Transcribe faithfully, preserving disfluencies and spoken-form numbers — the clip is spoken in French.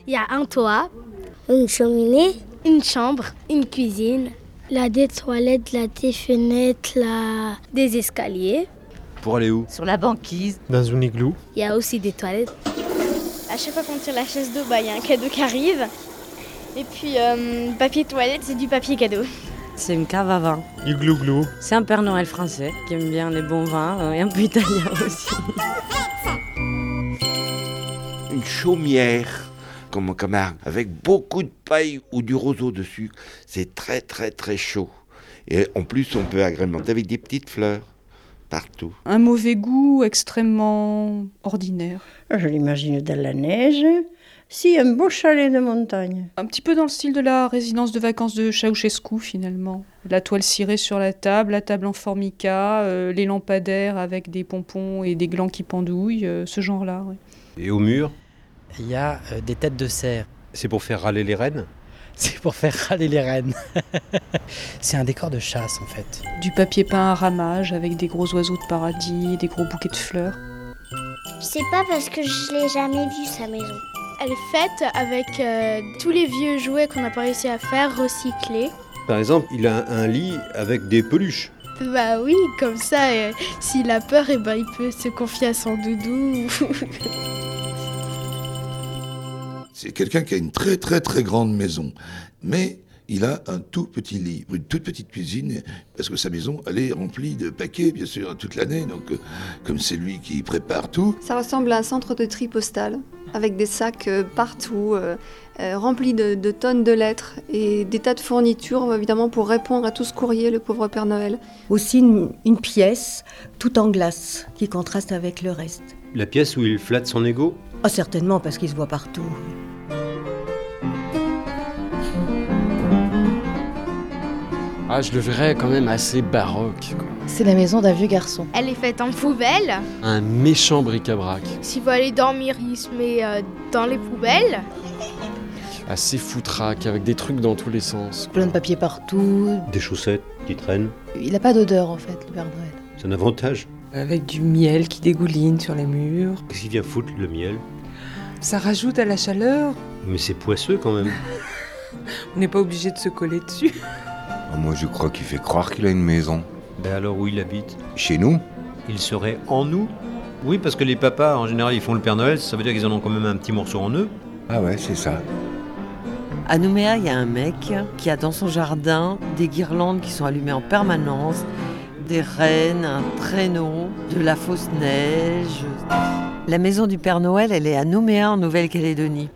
Il y a un toit, une cheminée, une chambre, une cuisine, là des toilettes, là des fenêtres, là des escaliers. Pour aller où? Sur la banquise. Dans un igloo. Il y a aussi des toilettes. À chaque fois qu'on tire la chaise d'eau, bah, y a un cadeau qui arrive. Et puis, euh, papier toilette, c'est du papier cadeau. C'est une cave à vin. Igloo glou. C'est un Père Noël français qui aime bien les bons vins et un peu italien aussi. Une chaumière, comme comme un, avec beaucoup de paille ou du roseau dessus. C'est très très très chaud. Et en plus, on peut agrémenter avec des petites fleurs partout. Un mauvais goût extrêmement ordinaire. Je l'imagine dans la neige. Si, un beau chalet de montagne. Un petit peu dans le style de la résidence de vacances de Ceausescu, finalement. La toile cirée sur la table, la table en formica, euh, les lampadaires avec des pompons et des glands qui pendouillent, euh, ce genre-là. Oui. Et au mur? Il y a euh, des têtes de cerf. C'est pour faire râler les rennes? C'est pour faire râler les rennes. C'est un décor de chasse, en fait. Du papier peint à ramage avec des gros oiseaux de paradis et des gros bouquets de fleurs. Je sais pas parce que je l'ai jamais vue, sa maison. Elle est faite avec euh, tous les vieux jouets qu'on n'a pas réussi à faire, recyclés. Par exemple, il a un lit avec des peluches. Bah oui, comme ça, euh, s'il a peur, eh ben, il peut se confier à son doudou. C'est quelqu'un qui a une très très très grande maison, mais il a un tout petit lit, une toute petite cuisine, parce que sa maison, elle est remplie de paquets, bien sûr, toute l'année, donc euh, comme c'est lui qui prépare tout. Ça ressemble à un centre de tri postal, avec des sacs euh, partout, euh, euh, remplis de, de tonnes de lettres et des tas de fournitures, évidemment, pour répondre à tout ce courrier, le pauvre Père Noël. Aussi une, une pièce, tout en glace, qui contraste avec le reste. La pièce où il flatte son ego? Oh, certainement, parce qu'il se voit partout. Ah, je le verrais quand même assez baroque, quoi. C'est la maison d'un vieux garçon. Elle est faite en poubelle. Un méchant bric-à-brac. S'il veut aller dormir, il se met euh, dans les poubelles. Assez foutraque, avec des trucs dans tous les sens. Plein de papier partout. Des chaussettes qui traînent. Il n'a pas d'odeur, en fait, le Père Noël. C'est un avantage. Avec du miel qui dégouline sur les murs. Qu'est-ce qu'il vient foutre, le miel? Ça rajoute à la chaleur. Mais c'est poisseux quand même. On n'est pas obligé de se coller dessus. Moi, je crois qu'il fait croire qu'il a une maison. Ben alors où il habite? Chez nous? Il serait en nous? Oui, parce que les papas, en général, ils font le Père Noël, ça veut dire qu'ils en ont quand même un petit morceau en eux. Ah ouais, c'est ça. À Nouméa, il y a un mec qui a dans son jardin des guirlandes qui sont allumées en permanence, des rennes, un traîneau, de la fausse neige. La maison du Père Noël, elle est à Nouméa, en Nouvelle-Calédonie.